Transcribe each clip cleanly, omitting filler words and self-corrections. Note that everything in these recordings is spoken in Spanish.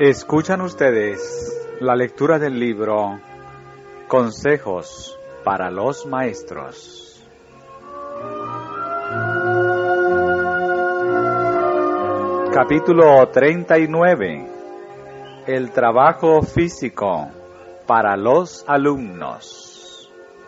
Escuchan ustedes la lectura del libro Consejos para los Maestros. Capítulo 39. El trabajo físico para los alumnos.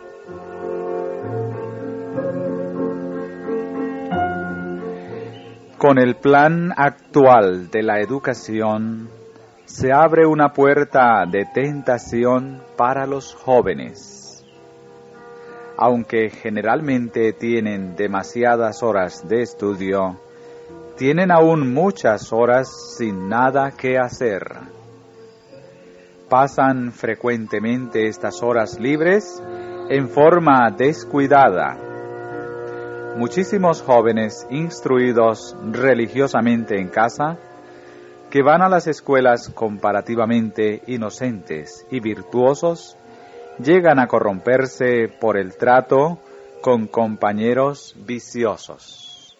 Con el plan actual de la educación, se abre una puerta de tentación para los jóvenes. Aunque generalmente tienen demasiadas horas de estudio, tienen aún muchas horas sin nada que hacer. Pasan frecuentemente estas horas libres en forma descuidada. Muchísimos jóvenes instruidos religiosamente en casa, que van a las escuelas comparativamente inocentes y virtuosos, llegan a corromperse por el trato con compañeros viciosos.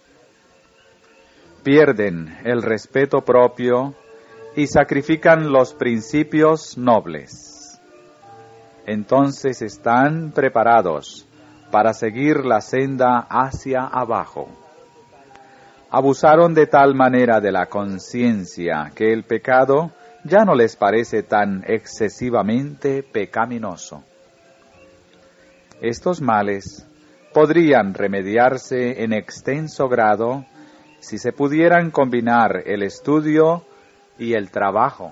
Pierden el respeto propio y sacrifican los principios nobles. Entonces están preparados para seguir la senda hacia abajo. Abusaron de tal manera de la conciencia que el pecado ya no les parece tan excesivamente pecaminoso. Estos males podrían remediarse en extenso grado si se pudieran combinar el estudio y el trabajo.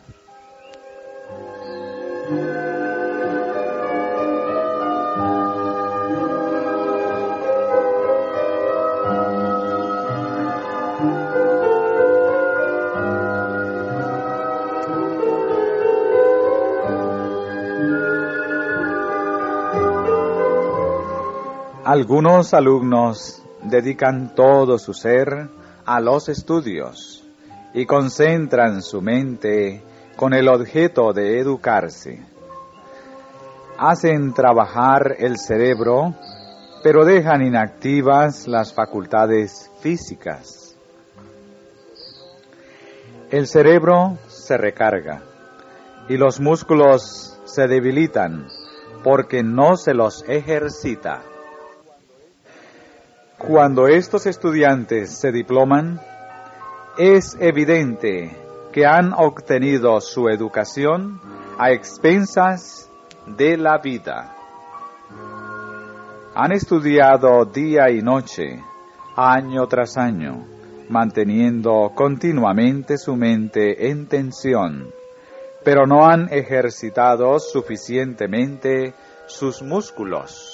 Algunos alumnos dedican todo su ser a los estudios y concentran su mente con el objeto de educarse. Hacen trabajar el cerebro, pero dejan inactivas las facultades físicas. El cerebro se recarga y los músculos se debilitan porque no se los ejercita. Cuando estos estudiantes se diploman, es evidente que han obtenido su educación a expensas de la vida. Han estudiado día y noche, año tras año, manteniendo continuamente su mente en tensión, pero no han ejercitado suficientemente sus músculos.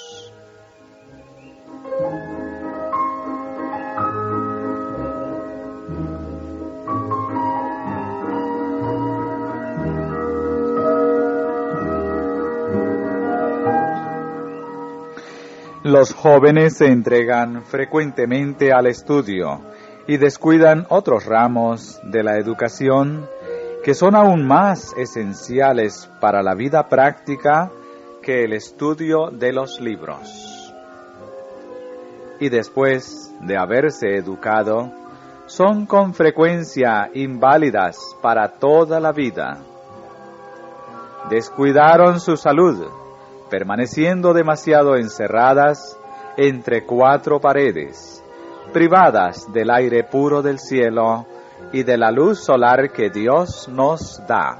Los jóvenes se entregan frecuentemente al estudio y descuidan otros ramos de la educación que son aún más esenciales para la vida práctica que el estudio de los libros. Y después de haberse educado, son con frecuencia inválidas para toda la vida. Descuidaron su salud, permaneciendo demasiado encerradas entre cuatro paredes, privadas del aire puro del cielo y de la luz solar que Dios nos da.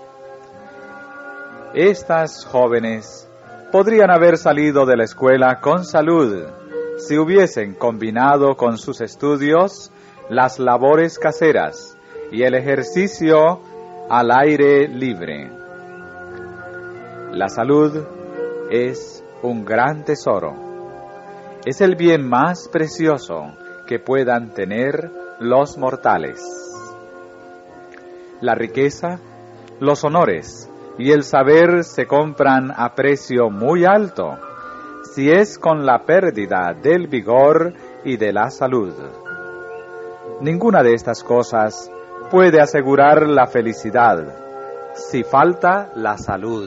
Estas jóvenes podrían haber salido de la escuela con salud si hubiesen combinado con sus estudios las labores caseras y el ejercicio al aire libre. La salud es un gran tesoro. Es el bien más precioso que puedan tener los mortales. La riqueza, los honores y el saber se compran a precio muy alto si es con la pérdida del vigor y de la salud. Ninguna de estas cosas puede asegurar la felicidad si falta la salud.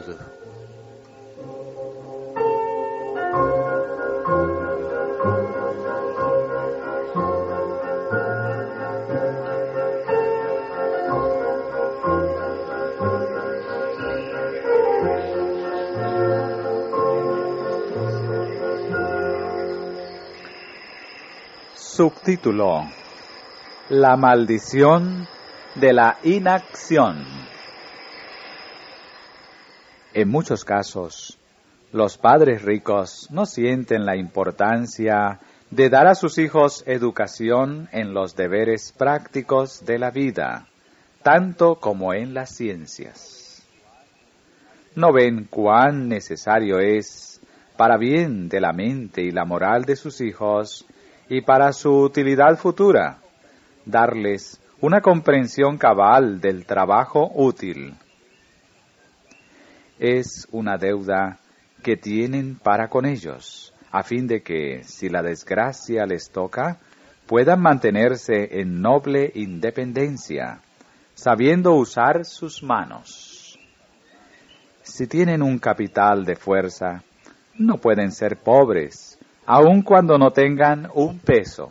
Subtítulo: La maldición de la inacción. En muchos casos, los padres ricos no sienten la importancia de dar a sus hijos educación en los deberes prácticos de la vida, tanto como en las ciencias. No ven cuán necesario es, para bien de la mente y la moral de sus hijos, y para su utilidad futura, darles una comprensión cabal del trabajo útil. Es una deuda que tienen para con ellos, a fin de que, si la desgracia les toca, puedan mantenerse en noble independencia, sabiendo usar sus manos. Si tienen un capital de fuerza, no pueden ser pobres, aun cuando no tengan un peso.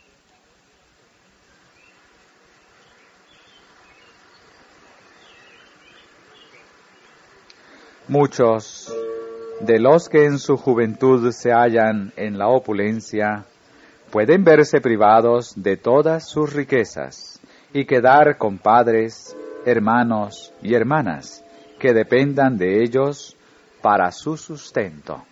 Muchos de los que en su juventud se hallan en la opulencia pueden verse privados de todas sus riquezas y quedar con padres, hermanos y hermanas que dependan de ellos para su sustento.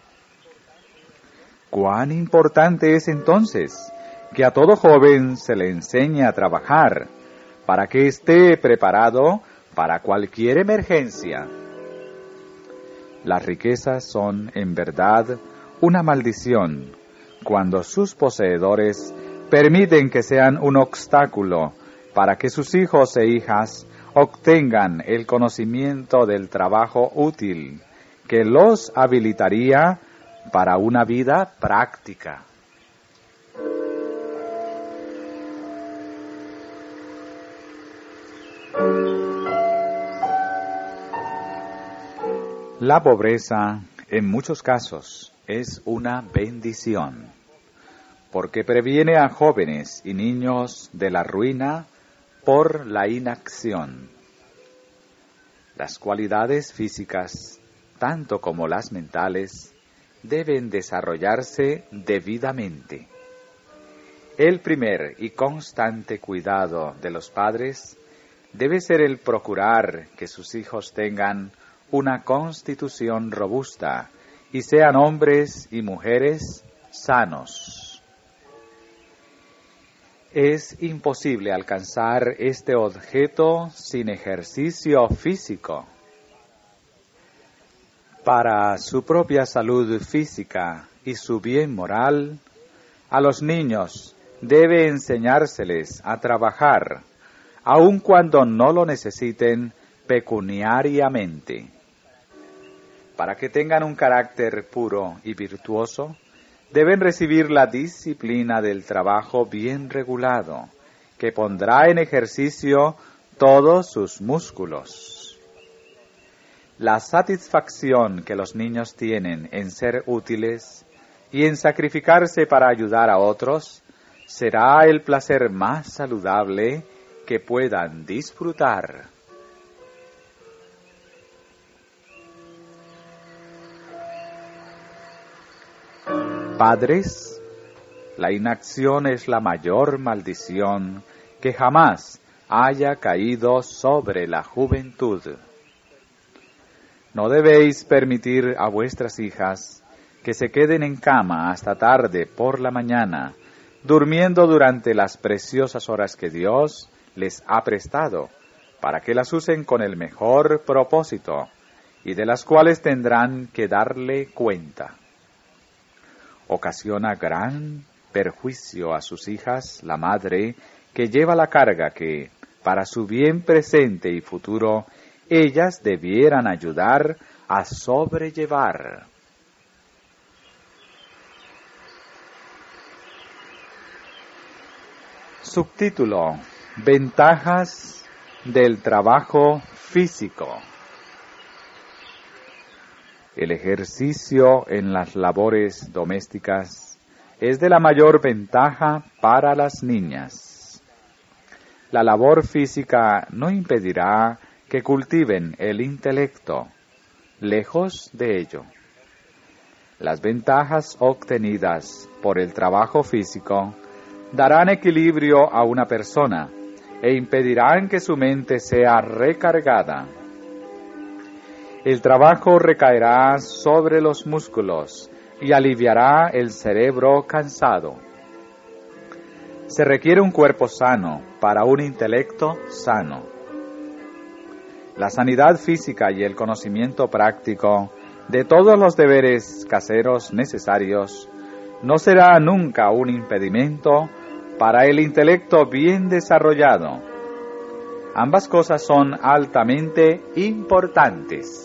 ¿Cuán importante es entonces que a todo joven se le enseñe a trabajar para que esté preparado para cualquier emergencia? Las riquezas son, en verdad, una maldición cuando sus poseedores permiten que sean un obstáculo para que sus hijos e hijas obtengan el conocimiento del trabajo útil que los habilitaría para una vida práctica. La pobreza, en muchos casos, es una bendición, porque previene a jóvenes y niños de la ruina por la inacción. Las cualidades físicas, tanto como las mentales, deben desarrollarse debidamente. El primer y constante cuidado de los padres debe ser el procurar que sus hijos tengan una constitución robusta y sean hombres y mujeres sanos. Es imposible alcanzar este objeto sin ejercicio físico. Para su propia salud física y su bien moral, a los niños debe enseñárseles a trabajar, aun cuando no lo necesiten pecuniariamente. Para que tengan un carácter puro y virtuoso, deben recibir la disciplina del trabajo bien regulado, que pondrá en ejercicio todos sus músculos. La satisfacción que los niños tienen en ser útiles y en sacrificarse para ayudar a otros será el placer más saludable que puedan disfrutar. Padres, la inacción es la mayor maldición que jamás haya caído sobre la juventud. No debéis permitir a vuestras hijas que se queden en cama hasta tarde por la mañana, durmiendo durante las preciosas horas que Dios les ha prestado, para que las usen con el mejor propósito, y de las cuales tendrán que darle cuenta. Ocasiona gran perjuicio a sus hijas la madre que lleva la carga que, para su bien presente y futuro, ellas debieran ayudar a sobrellevar. Subtítulo: Ventajas del trabajo físico. El ejercicio en las labores domésticas es de la mayor ventaja para las niñas. La labor física no impedirá que cultiven el intelecto, lejos de ello. Las ventajas obtenidas por el trabajo físico darán equilibrio a una persona e impedirán que su mente sea recargada. El trabajo recaerá sobre los músculos y aliviará el cerebro cansado. Se requiere un cuerpo sano para un intelecto sano. La sanidad física y el conocimiento práctico de todos los deberes caseros necesarios no será nunca un impedimento para el intelecto bien desarrollado. Ambas cosas son altamente importantes.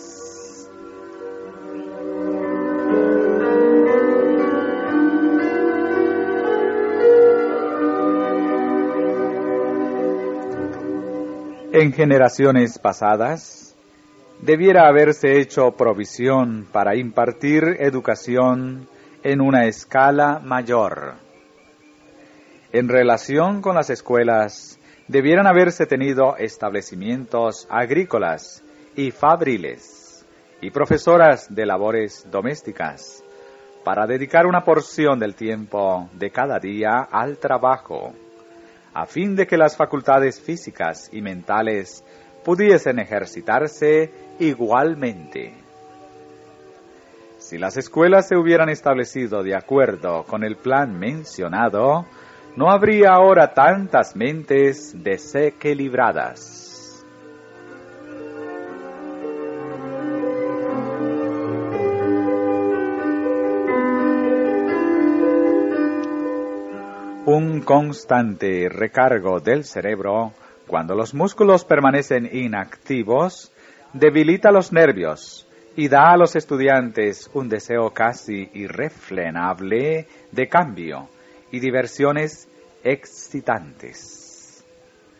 En generaciones pasadas, debiera haberse hecho provisión para impartir educación en una escala mayor. En relación con las escuelas, debieran haberse tenido establecimientos agrícolas y fabriles y profesoras de labores domésticas para dedicar una porción del tiempo de cada día al trabajo, a fin de que las facultades físicas y mentales pudiesen ejercitarse igualmente. Si las escuelas se hubieran establecido de acuerdo con el plan mencionado, no habría ahora tantas mentes desequilibradas. Un constante recargo del cerebro, cuando los músculos permanecen inactivos, debilita los nervios y da a los estudiantes un deseo casi irrefrenable de cambio y diversiones excitantes.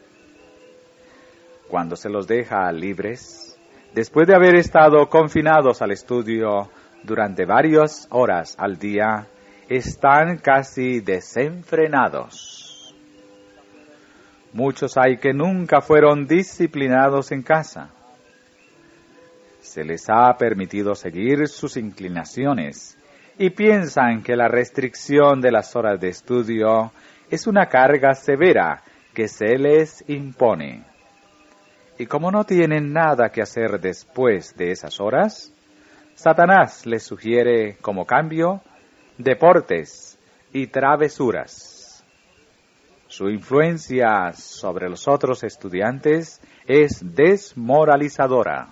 Cuando se los deja libres, después de haber estado confinados al estudio durante varias horas al día, están casi desenfrenados. Muchos hay que nunca fueron disciplinados en casa. Se les ha permitido seguir sus inclinaciones y piensan que la restricción de las horas de estudio es una carga severa que se les impone. Y como no tienen nada que hacer después de esas horas, Satanás les sugiere como cambio deportes y travesuras. Su influencia sobre los otros estudiantes es desmoralizadora.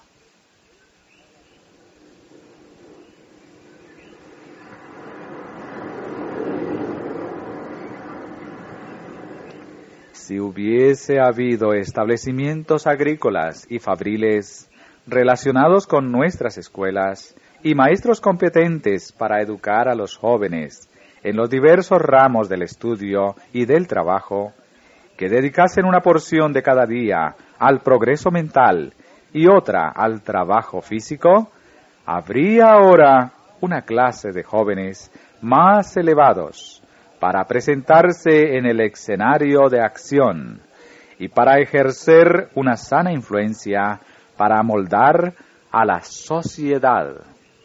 Si hubiese habido establecimientos agrícolas y fabriles relacionados con nuestras escuelas y maestros competentes para educar a los jóvenes en los diversos ramos del estudio y del trabajo, que dedicasen una porción de cada día al progreso mental y otra al trabajo físico, habría ahora una clase de jóvenes más elevados para presentarse en el escenario de acción y para ejercer una sana influencia para amoldar a la sociedad.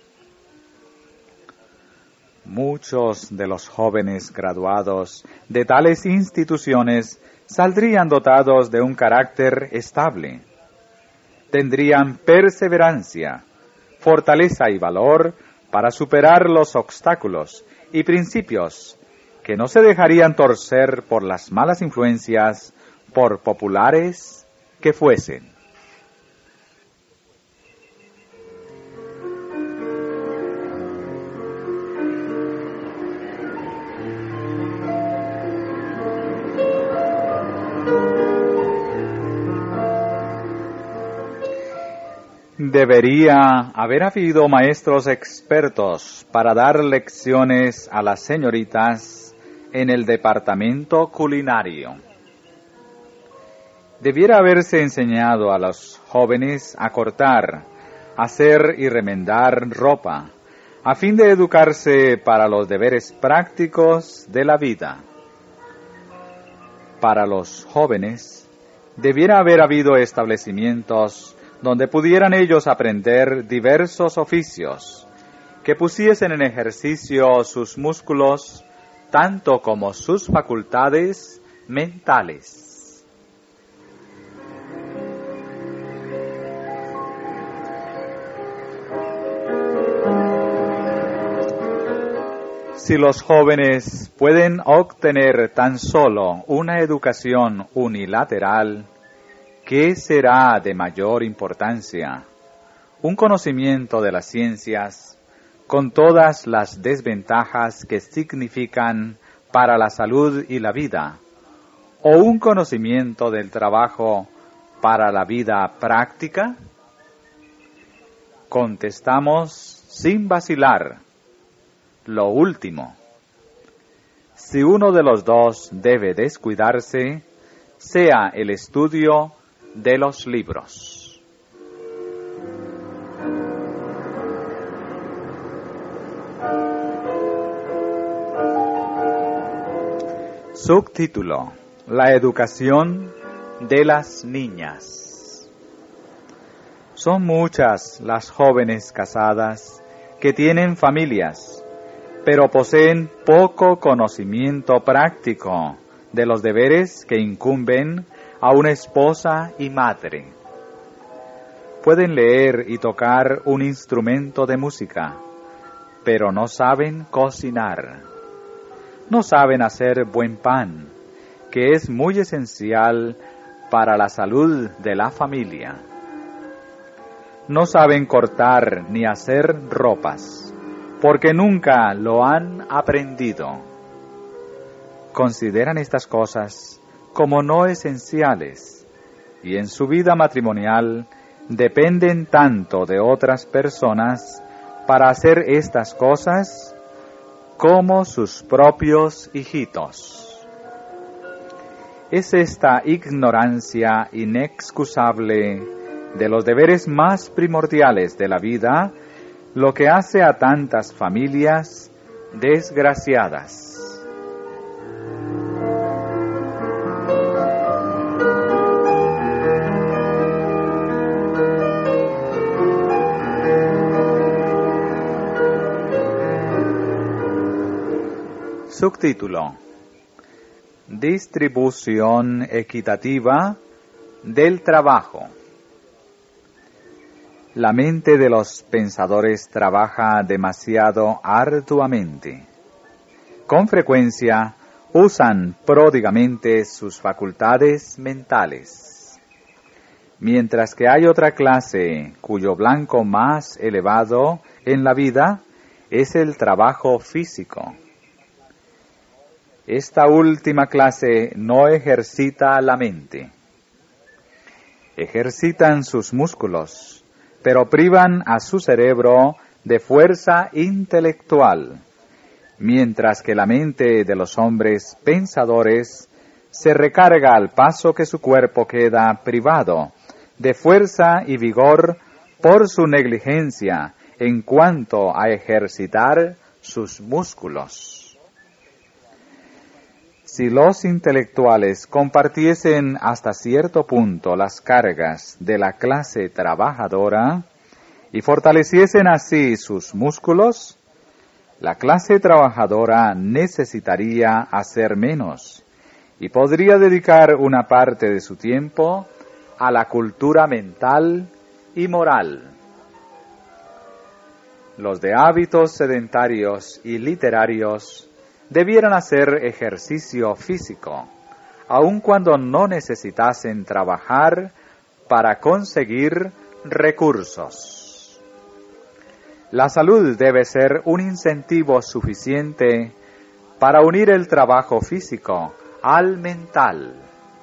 Muchos de los jóvenes graduados de tales instituciones saldrían dotados de un carácter estable. Tendrían perseverancia, fortaleza y valor para superar los obstáculos y principios que no se dejarían torcer por las malas influencias, por populares que fuesen. Debería haber habido maestros expertos para dar lecciones a las señoritas en el departamento culinario. Debiera haberse enseñado a los jóvenes a cortar, hacer y remendar ropa, a fin de educarse para los deberes prácticos de la vida. Para los jóvenes, debiera haber habido establecimientos donde pudieran ellos aprender diversos oficios, que pusiesen en ejercicio sus músculos tanto como sus facultades mentales. Si los jóvenes pueden obtener tan solo una educación unilateral, ¿qué será de mayor importancia? Un conocimiento de las ciencias, con todas las desventajas que significan para la salud y la vida, o un conocimiento del trabajo para la vida práctica? Contestamos sin vacilar. Lo último. Si uno de los dos debe descuidarse, sea el estudio de los libros. Subtítulo: La educación de las niñas. Son muchas las jóvenes casadas que tienen familias, pero poseen poco conocimiento práctico de los deberes que incumben a una esposa y madre. Pueden leer y tocar un instrumento de música, pero no saben cocinar. No saben hacer buen pan, que es muy esencial para la salud de la familia. No saben cortar ni hacer ropas, porque nunca lo han aprendido. Consideran estas cosas como no esenciales, y en su vida matrimonial dependen tanto de otras personas para hacer estas cosas como sus propios hijitos. Es esta ignorancia inexcusable de los deberes más primordiales de la vida lo que hace a tantas familias desgraciadas. Subtítulo: Distribución equitativa del trabajo. La mente de los pensadores trabaja demasiado arduamente. Con frecuencia usan pródigamente sus facultades mentales, mientras que hay otra clase cuyo blanco más elevado en la vida es el trabajo físico. Esta última clase no ejercita la mente. Ejercitan sus músculos, pero privan a su cerebro de fuerza intelectual, mientras que la mente de los hombres pensadores se recarga al paso que su cuerpo queda privado de fuerza y vigor por su negligencia en cuanto a ejercitar sus músculos. Si los intelectuales compartiesen hasta cierto punto las cargas de la clase trabajadora y fortaleciesen así sus músculos, la clase trabajadora necesitaría hacer menos y podría dedicar una parte de su tiempo a la cultura mental y moral. Los de hábitos sedentarios y literarios debieran hacer ejercicio físico, aun cuando no necesitasen trabajar para conseguir recursos. La salud debe ser un incentivo suficiente para unir el trabajo físico al mental.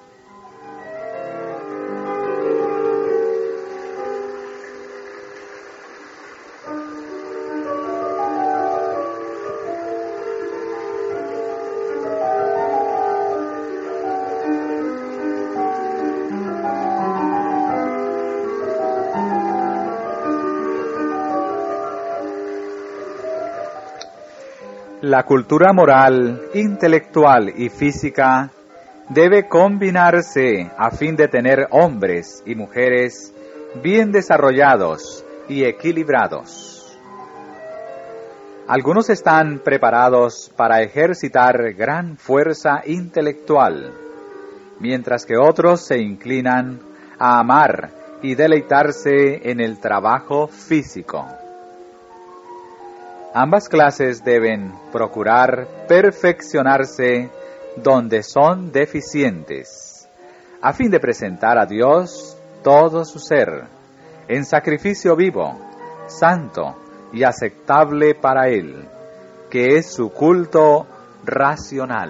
La cultura moral, intelectual y física debe combinarse a fin de tener hombres y mujeres bien desarrollados y equilibrados. Algunos están preparados para ejercitar gran fuerza intelectual, mientras que otros se inclinan a amar y deleitarse en el trabajo físico. Ambas clases deben procurar perfeccionarse donde son deficientes, a fin de presentar a Dios todo su ser, en sacrificio vivo, santo y aceptable para Él, que es su culto racional.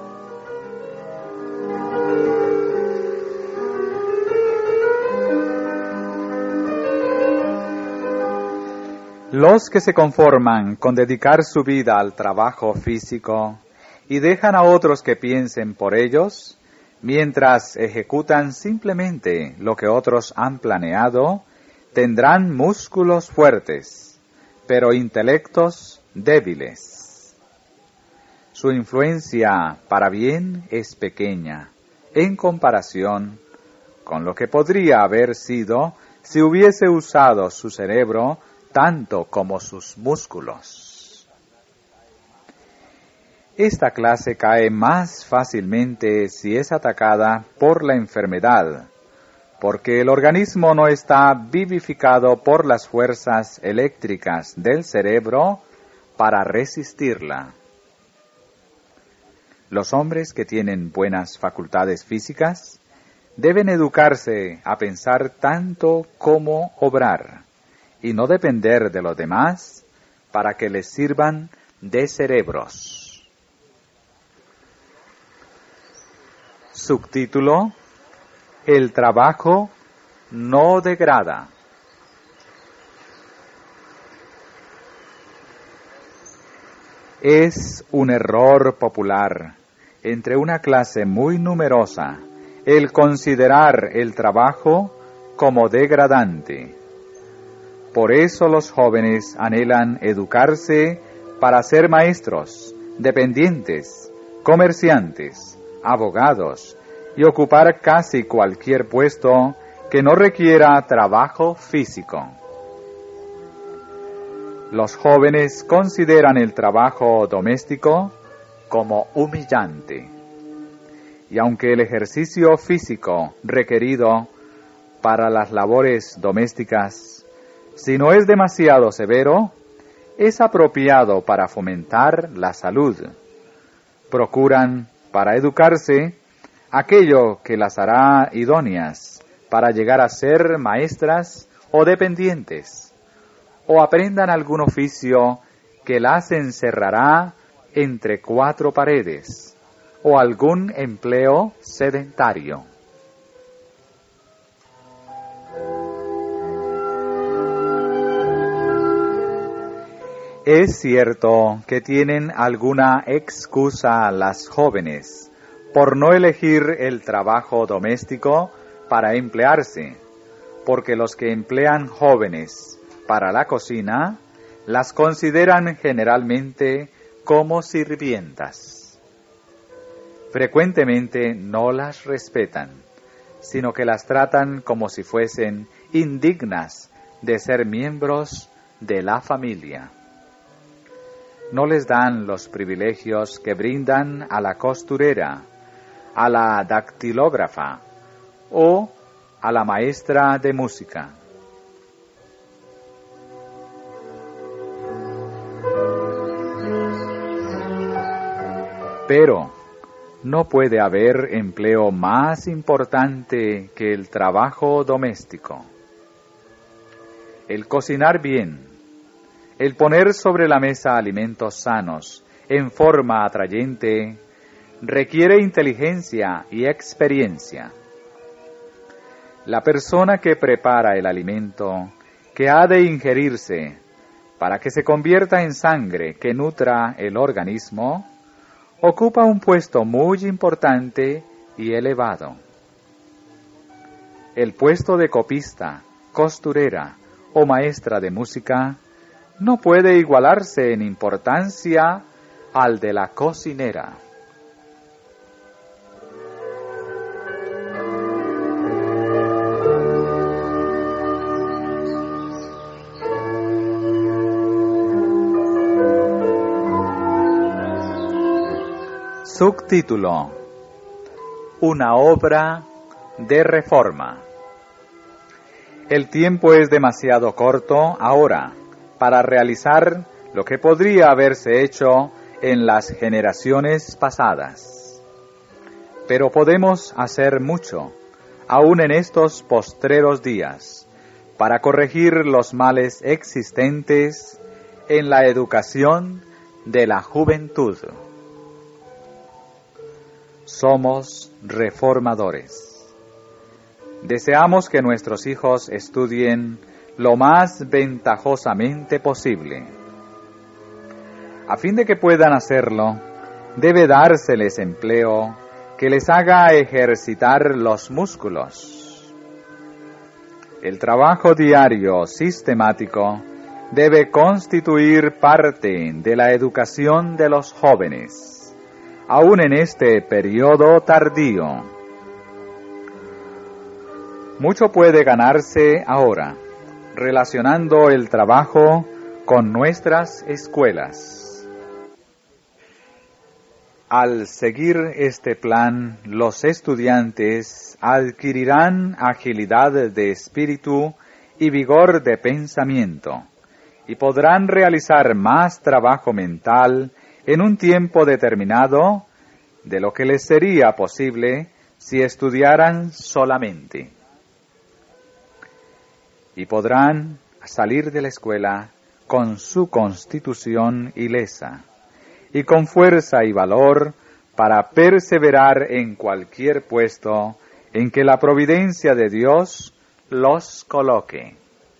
Los que se conforman con dedicar su vida al trabajo físico y dejan a otros que piensen por ellos, mientras ejecutan simplemente lo que otros han planeado, tendrán músculos fuertes, pero intelectos débiles. Su influencia para bien es pequeña, en comparación con lo que podría haber sido si hubiese usado su cerebro tanto como sus músculos. Esta clase cae más fácilmente si es atacada por la enfermedad, porque el organismo no está vivificado por las fuerzas eléctricas del cerebro para resistirla. Los hombres que tienen buenas facultades físicas deben educarse a pensar tanto como obrar, y no depender de los demás para que les sirvan de cerebros. Subtítulo: El trabajo no degrada. Es un error popular entre una clase muy numerosa el considerar el trabajo como degradante. Por eso los jóvenes anhelan educarse para ser maestros, dependientes, comerciantes, abogados y ocupar casi cualquier puesto que no requiera trabajo físico. Los jóvenes consideran el trabajo doméstico como humillante. Y aunque el ejercicio físico requerido para las labores domésticas, si no es demasiado severo, es apropiado para fomentar la salud, procuran, para educarse, aquello que las hará idóneas para llegar a ser maestras o dependientes, o aprendan algún oficio que las encerrará entre cuatro paredes, o algún empleo sedentario. Es cierto que tienen alguna excusa las jóvenes por no elegir el trabajo doméstico para emplearse, porque los que emplean jóvenes para la cocina las consideran generalmente como sirvientas. Frecuentemente no las respetan, sino que las tratan como si fuesen indignas de ser miembros de la familia. No les dan los privilegios que brindan a la costurera, a la dactilógrafa o a la maestra de música. Pero no puede haber empleo más importante que el trabajo doméstico. El cocinar bien, el poner sobre la mesa alimentos sanos en forma atrayente, requiere inteligencia y experiencia. La persona que prepara el alimento que ha de ingerirse para que se convierta en sangre que nutra el organismo, ocupa un puesto muy importante y elevado. El puesto de copista, costurera o maestra de música no puede igualarse en importancia al de la cocinera. Subtítulo: Una obra de reforma. El tiempo es demasiado corto ahora para realizar lo que podría haberse hecho en las generaciones pasadas. Pero podemos hacer mucho, aún en estos postreros días, para corregir los males existentes en la educación de la juventud. Somos reformadores. Deseamos que nuestros hijos estudien lo más ventajosamente posible. A fin de que puedan hacerlo, debe dárseles empleo que les haga ejercitar los músculos. El trabajo diario sistemático debe constituir parte de la educación de los jóvenes, aún en este periodo tardío. Mucho puede ganarse ahora, relacionando el trabajo con nuestras escuelas. Al seguir este plan, los estudiantes adquirirán agilidad de espíritu y vigor de pensamiento, y podrán realizar más trabajo mental en un tiempo determinado de lo que les sería posible si estudiaran solamente. Y podrán salir de la escuela con su constitución ilesa y con fuerza y valor para perseverar en cualquier puesto en que la providencia de Dios los coloque.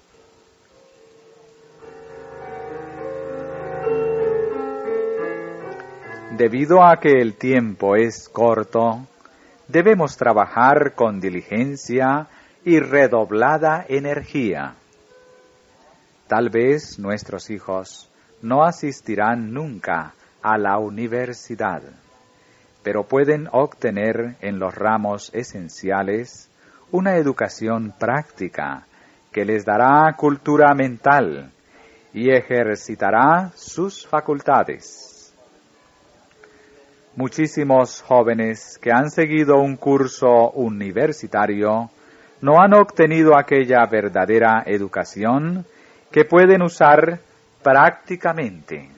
Debido a que el tiempo es corto, debemos trabajar con diligencia y redoblada energía. Tal vez nuestros hijos no asistirán nunca a la universidad, pero pueden obtener en los ramos esenciales una educación práctica que les dará cultura mental y ejercitará sus facultades. Muchísimos jóvenes que han seguido un curso universitario no han obtenido aquella verdadera educación que pueden usar prácticamente.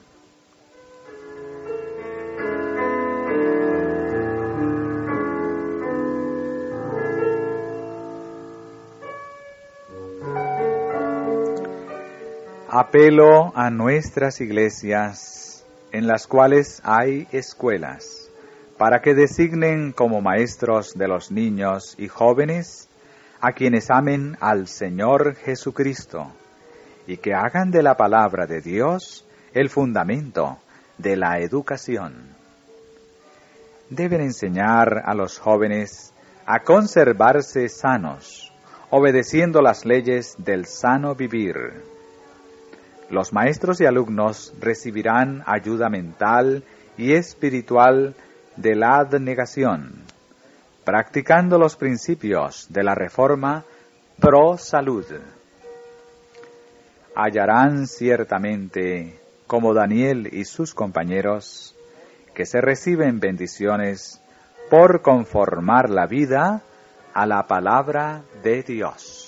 Apelo a nuestras iglesias, en las cuales hay escuelas, para que designen como maestros de los niños y jóvenes a quienes amen al Señor Jesucristo, y que hagan de la palabra de Dios el fundamento de la educación. Deben enseñar a los jóvenes a conservarse sanos, obedeciendo las leyes del sano vivir. Los maestros y alumnos recibirán ayuda mental y espiritual de la abnegación, practicando los principios de la reforma pro salud. Hallarán ciertamente, como Daniel y sus compañeros, que se reciben bendiciones por conformar la vida a la palabra de Dios.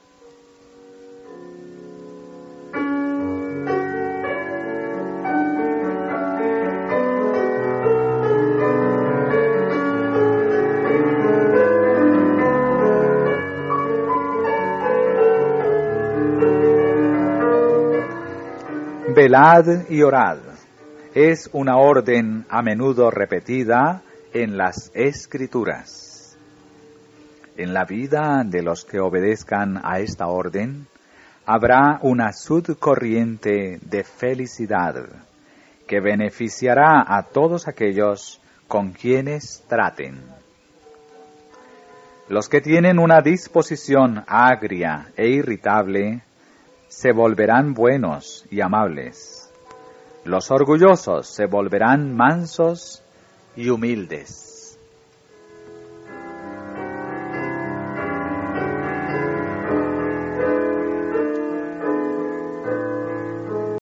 Velad y orad es una orden a menudo repetida en las Escrituras. En la vida de los que obedezcan a esta orden, habrá una subcorriente de felicidad que beneficiará a todos aquellos con quienes traten. Los que tienen una disposición agria e irritable se volverán buenos y amables. Los orgullosos se volverán mansos y humildes.